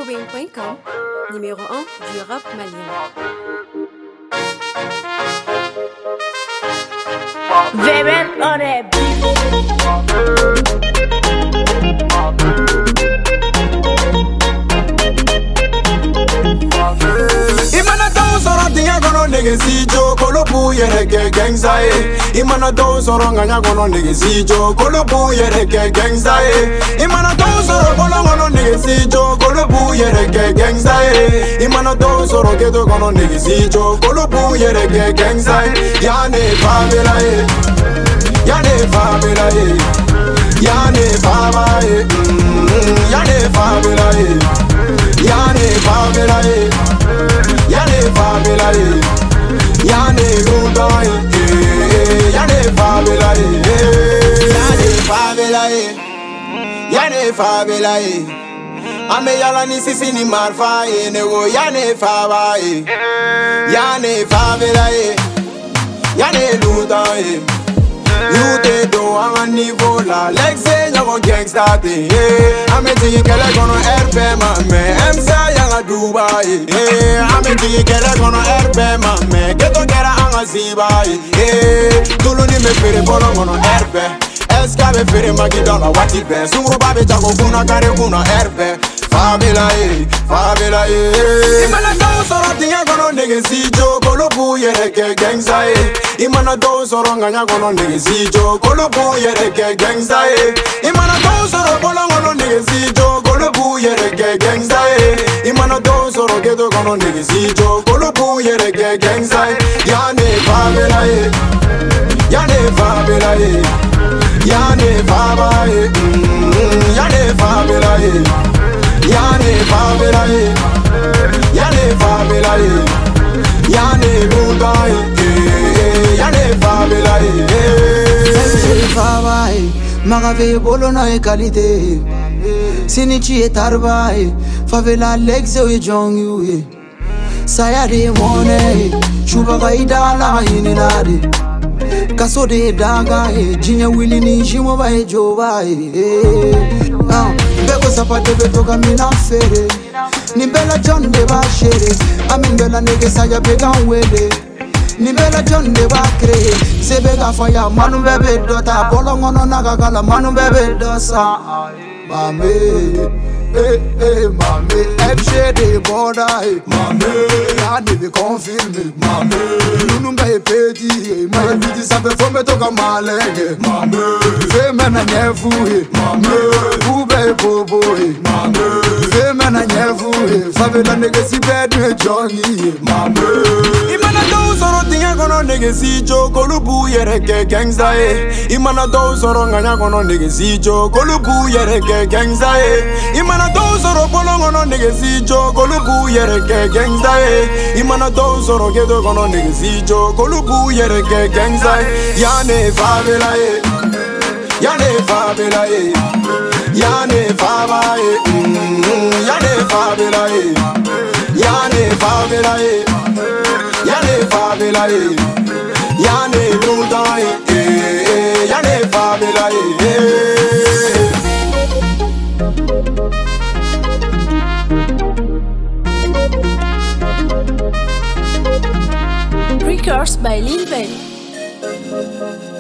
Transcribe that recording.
Win.com, numéro 1 du rap malien. Veben on a Imana to soro tinga kono nigga si jo kolo bu yere ke gangsta Imana to soro nganya kono nigga si jo kolo bu yere ke gangsta Imana to soro bolo kono nigga si jo kolo bu yere ke gangsta Imana to soro keto kono nigga si jo kolo bu yere ke gangsta Yani favela Yani favela Yani favela Yani favela Yani favela Yane favela Yane luda Yane favela Yane favela Yane favela Ame yala ni sisi ni marfa Nego yane fava Yane favela Yane luda You te do a un niveau là L'excès y'a mon gangsta te Ame tiki kele kono RP mame MSA yanga Dubai Ame tiki kele kono RP mame Keto kera anga Zibai Tulu ni me fere bolo kono RP Eska be fere magi dans la wati be Sungro babe jago kuna kare kuna RP Favela favela Imana do soro tinga kono nigga si jo Kolo bu yere ke gangsta Imana do soro nganya kono nigga si jo Kolo bu yere ke gangsta Imana do soro bolo kono nigga si jo Kolo bu yere ke gangsta Imana do soro keto kono nigga si jo Kolo bu yere ke gangsta Yani favela Yani favela Yani favela Yani favela Yani favela Yani favela Yani luda Yani favela Seni favai Magave bolo na qualité Sini chi tarbai Favela lexe we jong you Sayade mone Chuba gaida la hinilade Kaso de daga Jinya wili ni jimo ba jova Beko sapate beto kamina fere Nimbela John de ba shere Aminbela nege saya bega wele Nimbela John de ba kreye Sebega faya manu bebe dota Bolo ngono nakakala manu bebe dosa Mame mame, FG de borda, mame, y'a des confirmés, mame, nous n'avons pas petit, mame, dit ça fait faut me toquer malègue, mame, fais maintenant fouille, mame, poubelle bobo, mame, fais maintenant fouille, favela nègre si bête Johnny, mame. Imana do soro tinga kono nigga si jo Kolo bu yere ke gangsta Imana do soro nganya kono nigga si jo Kolo bu yere ke gangsta Imana do soro bolo kono nigga si jo Kolo bu yere ke gangsta Imana do soro keto kono nigga si jo Kolo bu yere ke gangsta Yani favela Yani favela Yani favela Yani favela Yani favela Yane favela Yane luda Yane favela Records by Lil Ben.